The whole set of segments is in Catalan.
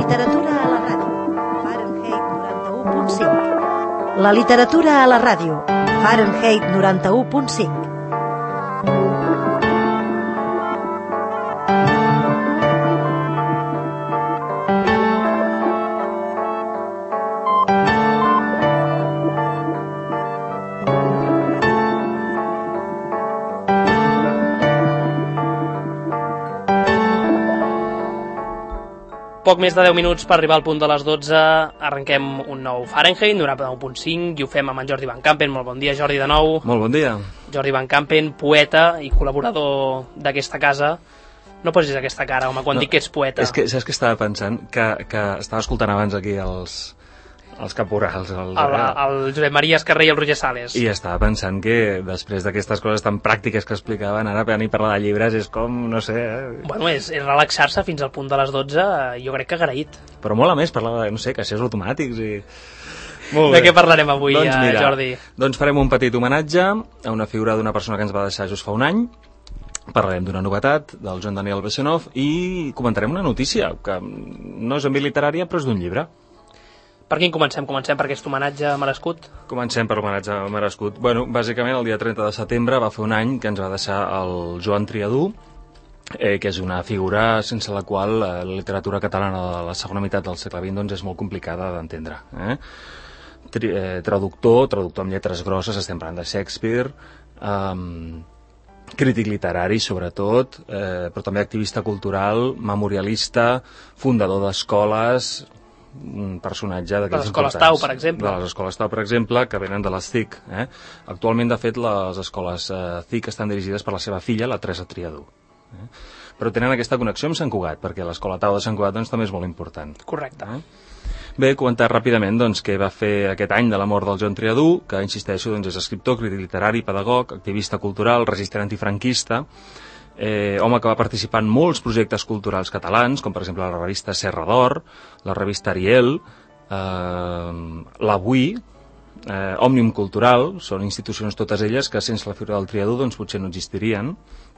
literatura a la ràdio. Fahrenheit 91.5. La literatura a la ràdio. Fahrenheit 91.5. Poc més de 10 minuts per arribar al punt de les 12, arrenquem un nou Fahrenheit 91.5 i ho fem amb en Jordi Van Campen. Molt bon dia, Jordi, de nou. Molt bon dia. Jordi Van Campen, poeta i col·laborador d'aquesta casa. No posis aquesta cara, home, quan dic que ets poeta. És que saps que estava pensant? Que estava escoltant abans aquí els caporals. El Josep Maria Escarré i el Roger Sales. I estava pensant que després d'aquestes coses tan pràctiques que explicaven, ara venir a parlar de llibres és com, no sé... Bueno, és relaxar-se fins al punt de les 12, jo crec que agraït. Però mola més parlar de, no sé, caixers automàtics i... De què parlarem avui, doncs mira, Jordi? Doncs farem un petit homenatge a una figura d'una persona que ens va deixar just fa un any. Parlarem d'una novetat del Joan Daniel Bessonov i comentarem una notícia que no és en via literària però és d'un llibre. Per quin comencem? Comencem per aquest homenatge merescut? Comencem per l'homenatge merescut. Bueno, bàsicament el dia 30 de setembre va fer un any que ens va deixar el Joan Triadú, que és una figura sense la qual la literatura catalana de la segona meitat del segle XX doncs, és molt complicada d'entendre. Traductor amb lletres grosses, estem parlant de Shakespeare, crític literari sobretot, però també activista cultural, memorialista, fundador d'escoles, un personatge d'aquells importants. De les escoles Tau, per exemple. De les escoles Tau, per exemple, que venen de les CIC. Actualment, de fet, les escoles CIC estan dirigides per la seva filla, la Teresa Triadú. Però tenen aquesta connexió amb Sant Cugat, perquè l'escola Tau de Sant Cugat doncs, també és molt important. Correcte. Bé, comentar ràpidament doncs, què va fer aquest any de la mort del Joan Triadú, que, insisteixo, doncs, és escriptor, crític literari, pedagog, activista cultural, resistent antifranquista, home que va participar en molts projectes culturals catalans, com per exemple la revista Serra d'Or, la revista Ariel, l'Avui, Òmnium Cultural, són institucions totes elles que sense la figura del Triadú doncs, potser no existirien.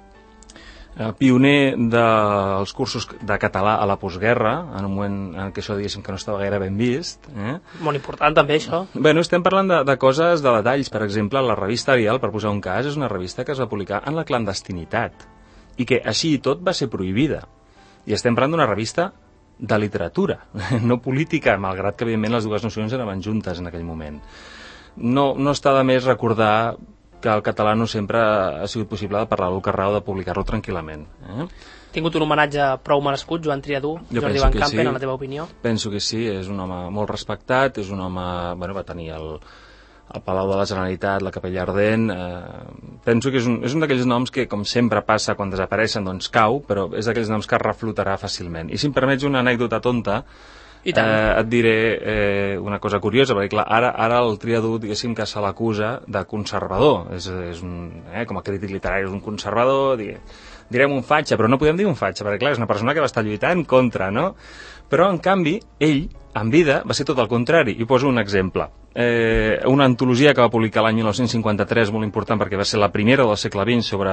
Pioner dels cursos de català a la postguerra, en un moment en què això diguéssim que no estava gaire ben vist. Molt important també això. Bueno, estem parlant de coses, de detalls. Per exemple, la revista Ariel, per posar un cas, és una revista que es va publicar en la clandestinitat i que així i tot va ser prohibida. I estem parlant d'una revista de literatura, no política, malgrat que evidentment les dues nocions anaven juntes en aquell moment. No està de més recordar que el català no sempre ha sigut possible de parlar-lo al carrer o de publicar-lo tranquil·lament. Ha tingut un homenatge prou merescut, Joan Triadú, Jordi Van Campen, en la teva opinió? Penso que sí, és un home molt respectat, és un home... Bueno, va tenir el Palau de la Generalitat, la Capella Ardent... Penso que és un d'aquells noms que, com sempre passa quan desapareixen, doncs cau, però és d'aquells noms que reflotarà fàcilment. I si em permets una anècdota tonta, et diré una cosa curiosa, perquè clar, ara el Triadú, diguéssim que se l'acusa de conservador. Com a crític literari és un conservador, direm un fatxa, però no podem dir un fatxa, perquè clar, és una persona que va estar lluitant contra, no? Però, en canvi, ell, en vida, va ser tot el contrari. I poso un exemple. Una antologia que va publicar l'any 1953, molt important, perquè va ser la primera del segle XX sobre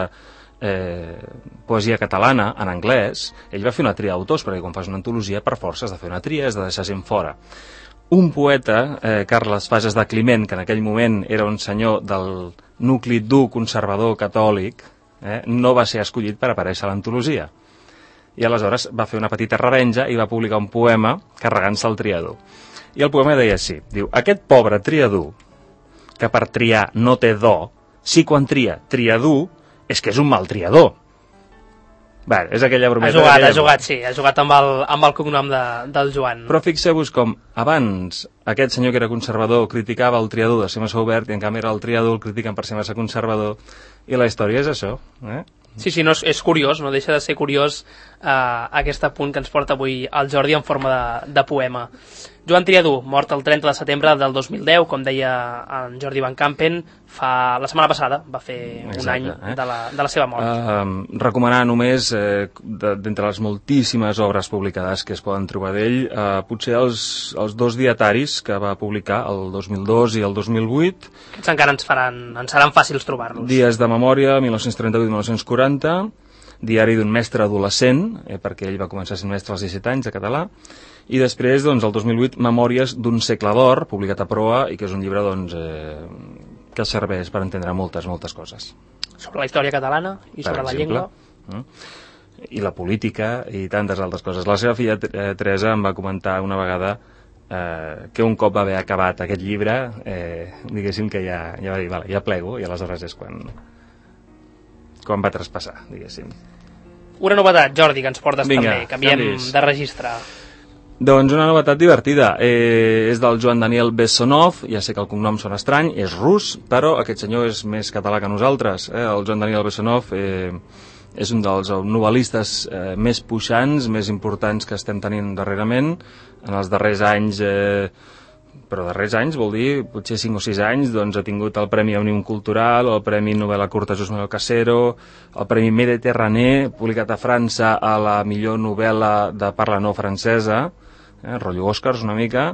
poesia catalana, en anglès. Ell va fer una tria d'autors, perquè quan fas una antologia, per força has de fer una tria, has de deixar gent fora. Un poeta, Carles Fages de Climent, que en aquell moment era un senyor del nucli dur conservador catòlic, no va ser escollit per aparèixer a l'antologia. I aleshores va fer una petita revenja i va publicar un poema carregant-se el Triadú. I el poema deia així, diu: aquest pobre Triadú, que per triar no té do, si quan tria Triadú, és que és un mal triador. Bé, és aquella brometa. Ha jugat amb el cognom del Joan. Però fixeu-vos com abans aquest senyor que era conservador criticava el Triadú de ser massa obert i en canvi era el Triadú el critiquen per ser massa conservador, i la història és això. Sí, no, és curiós, no deixa de ser curiós aquest apunt que ens porta avui el Jordi en forma de poema. Joan Triadú, mort el 30 de setembre del 2010, com deia en Jordi Van Campen, la setmana passada va fer un any de la seva mort. Recomanar només, d'entre les moltíssimes obres publicades que es poden trobar d'ell, potser els dos dietaris que va publicar el 2002 i el 2008. Aquests encara ens seran fàcils trobar-los. Dies de memòria, 1938-1940, Diari d'un mestre adolescent, perquè ell va començar sent mestre als 17 anys de català, i després, doncs, el 2008, Memòries d'un segle d'or, publicat a Proa, i que és un llibre, doncs, que serveix per entendre moltes coses. Sobre la història catalana i sobre la llengua. I la política i tantes altres coses. La seva filla Teresa em va comentar una vegada que un cop va haver acabat aquest llibre, diguéssim que ja va dir, vale, ja plego, i aleshores és quan va traspassar, diguéssim. Una novetat, Jordi, que ens portes. Vinga, també. Canviem de registre. Doncs una novetat divertida. És del Joan Daniel Bessonov, ja sé que el cognom sona estrany, és rus, però aquest senyor és més català que nosaltres. El Joan Daniel Bessonov és un dels novel·listes més puixants, més importants que estem tenint darrerament. En els darrers anys, però darrers anys vol dir potser 5 o 6 anys, doncs ha tingut el Premi Òmnium Cultural, el Premi Novel·la Curta Just Manuel Casero, el Premi Méditerranée, publicat a França a la millor novel·la de parla no francesa, rotllo Oscars una mica,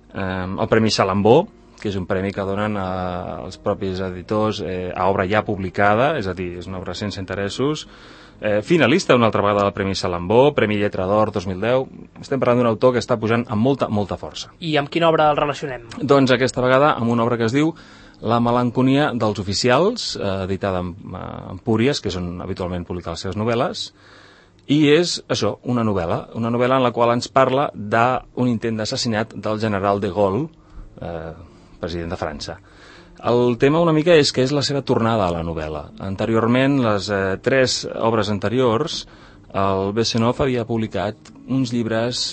el Premi Salambó, que és un premi que donen als propis editors a obra ja publicada, és a dir, és una obra sense interessos, finalista una altra vegada del Premi Salambó, Premi Lletra d'Or 2010. Estem parlant d'un autor que està pujant amb molta força. I amb quina obra el relacionem? Doncs aquesta vegada amb una obra que es diu La melanconia dels oficials, editada en Empúries, que és on habitualment publica les seves novel·les, i és això, una novel·la en la qual ens parla d'un intent d'assassinat del general de Gaulle, president de França. El tema una mica és que és la seva tornada a la novel·la. Anteriorment, les 3 obres anteriors, el Bessonov havia publicat uns llibres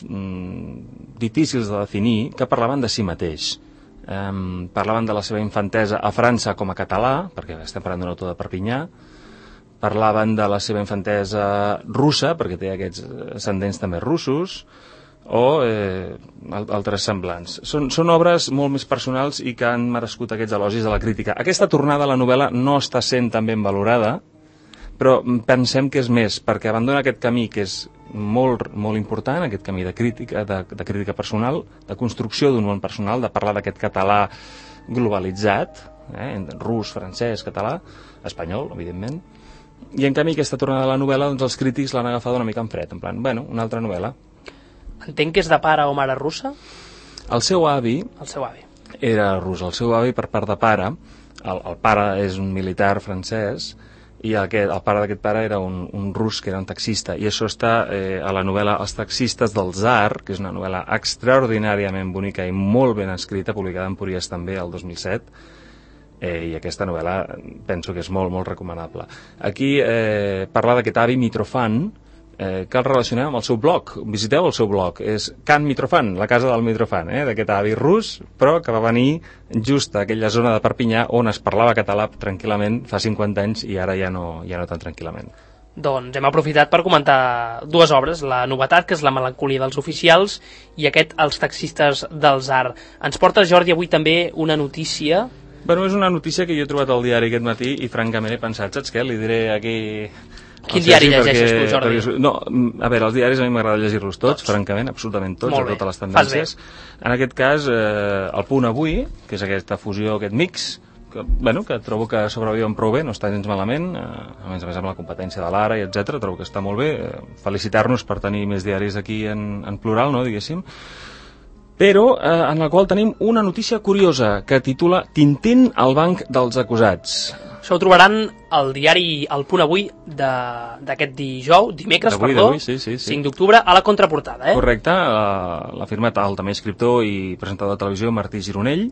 difícils de definir que parlaven de si mateix. Parlaven de la seva infantesa a França com a català, perquè estem parlant d'un autor de Perpinyà, parlaven de la seva infantesa russa, perquè té aquests ascendents també russos, o altres semblants. Són obres molt més personals i que han merescut aquests elogis de la crítica. Aquesta tornada a la novel·la no està sent tan ben valorada, però pensem que és més, perquè abandona aquest camí que és molt important, aquest camí de crítica personal, de construcció d'un món personal, de parlar d'aquest català globalitzat, rus, francès, català, espanyol, evidentment, i en canvi aquesta tornada a la novel·la, doncs els crítics l'han agafat una mica en fred, en plan, bueno, una altra novel·la. Entenc que és de pare o mare russa? El seu avi era rus. El seu avi per part de pare, el pare és un militar francès, i el pare d'aquest pare era un rus que era un taxista, i això està a la novel·la Els taxistes del Tsar, que és una novel·la extraordinàriament bonica i molt ben escrita, publicada en Empúries també el 2007, i aquesta novel·la penso que és molt recomanable. Aquí parla d'aquest avi Mitrofan, que el relacionem amb el seu blog. Visiteu el seu blog, és Can Mitrofan, la casa del Mitrofan, d'aquest avi rus, però que va venir just a aquella zona de Perpinyà on es parlava català tranquil·lament fa 50 anys i ara ja no tan tranquil·lament. Doncs hem aprofitat per comentar 2 obres, la novetat, que és La melancolia dels oficials, i aquest Els taxistes del Tsar. Ens portes, Jordi, avui també una notícia... Bueno, és una notícia que jo he trobat al diari aquest matí i francament he pensat, saps què? Li diré aquí... Quin diari llegeixes tu, Jordi? No, a veure, els diaris a mi m'agrada llegir-los tots, francament, absolutament tots, a totes les tendències. En aquest cas, el Punt Avui, que és aquesta fusió, aquest mix, que trobo que sobreviuen prou bé, no està gens malament, a més amb la competència de l'Ara, i etc. Trobo que està molt bé. Felicitar-nos per tenir més diaris aquí en plural, no, diguéssim. Però en el qual tenim una notícia curiosa que titula Tintín al banc dels acusats. Això ho trobaran al diari El Punt Avui d'aquest dimecres, 5 d'octubre, a la contraportada. Correcte, l'ha firmat el també escriptor i presentador de televisió Martí Gironell.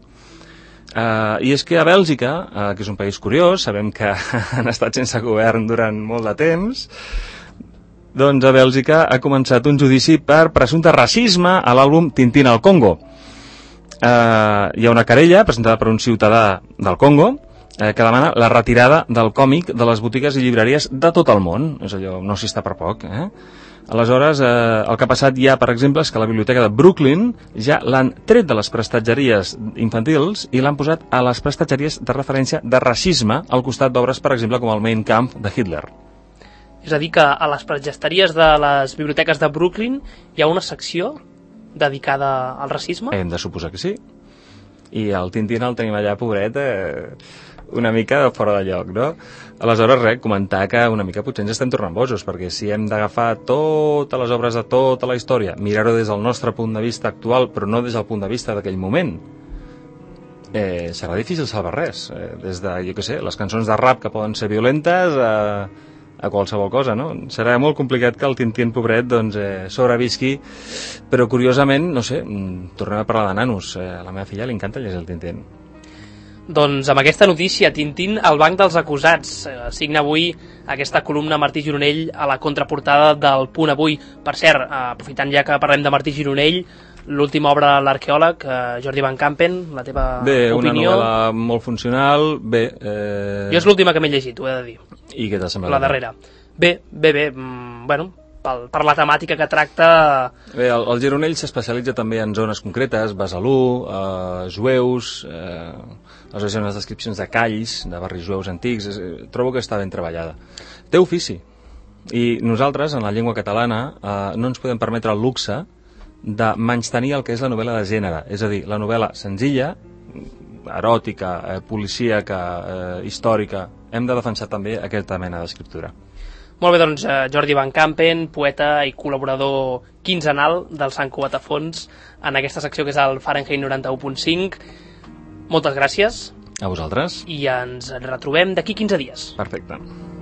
I és que a Bèlgica, que és un país curiós, sabem que han estat sense govern durant molt de temps, doncs a Bèlgica ha començat un judici per presumpte racisme a l'àlbum Tintín al Congo. Hi ha una querella presentada per un ciutadà del Congo que demana la retirada del còmic de les botigues i llibreries de tot el món. És allò, no s'hi està per poc, Aleshores, el que ha passat ja, per exemple, és que la biblioteca de Brooklyn ja l'han tret de les prestatgeries infantils i l'han posat a les prestatgeries de referència de racisme al costat d'obres, per exemple, com el Mein Kampf de Hitler. És a dir, que a les prestatgeries de les biblioteques de Brooklyn hi ha una secció dedicada al racisme? Hem de suposar que sí. I el Tintín el tenim allà, pobret, una mica fora de lloc, no? Aleshores, res, comentar que una mica potser ens estem tornant bojos, perquè si hem d'agafar totes les obres de tota la història, mirar-ho des del nostre punt de vista actual, però no des del punt de vista d'aquell moment, serà difícil salvar res. Des de, jo què sé, les cançons de rap que poden ser violentes a qualsevol cosa, no? Serà molt complicat que el Tintín, pobret, doncs, sobrevisqui, però curiosament, no sé, tornem a parlar de nanos. A la meva filla li encanta llegir el Tintín. Doncs amb aquesta notícia, Tintín al banc dels acusats. Signa avui aquesta columna Martí Gironell a la contraportada del Punt Avui. Per cert, aprofitant ja que parlem de Martí Gironell, l'última obra de l'arqueòleg, Jordi Van Campen, la teva opinió? Una novel·la molt funcional, bé... Jo és l'última que m'he llegit, ho he de dir. I què t'ha semblat? La darrera. Bé, bueno, per la temàtica que tracta... Bé, el Gironell s'especialitza també en zones concretes, Besalú, jueus, les unes descripcions de calls, de barris jueus antics, trobo que està ben treballada. Té ofici, i nosaltres, en la llengua catalana, no ens podem permetre el luxe de menystenir el que és la novel·la de gènere, és a dir, la novel·la senzilla, eròtica, policíaca, històrica. Hem de defensar també aquesta mena d'escriptura. Molt bé, doncs, Jordi Van Campen, poeta i col·laborador quinzenal del Sant Cugat a Fons, en aquesta secció que és el Fahrenheit 91.5. Moltes gràcies. A vosaltres. I ens retrobem d'aquí 15 dies. Perfecte.